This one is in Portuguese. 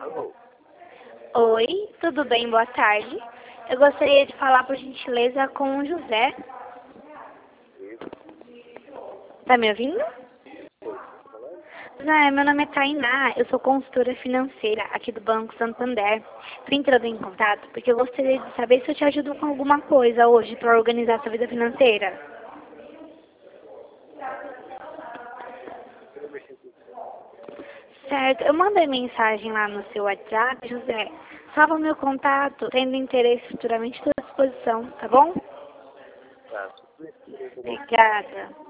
Alô? Oi, tudo bem? Boa tarde. Eu gostaria de falar, por gentileza, com o José. Tá me ouvindo? José, meu nome é Tainá, eu sou consultora financeira aqui do Banco Santander. Vim entrando em contato porque eu gostaria de saber se eu te ajudo com alguma coisa hoje para organizar sua vida financeira. Certo, eu mandei mensagem lá no seu WhatsApp, José. Salva o meu contato, tendo interesse futuramente, estou à disposição, tá bom? Tá, tudo bem. Obrigada.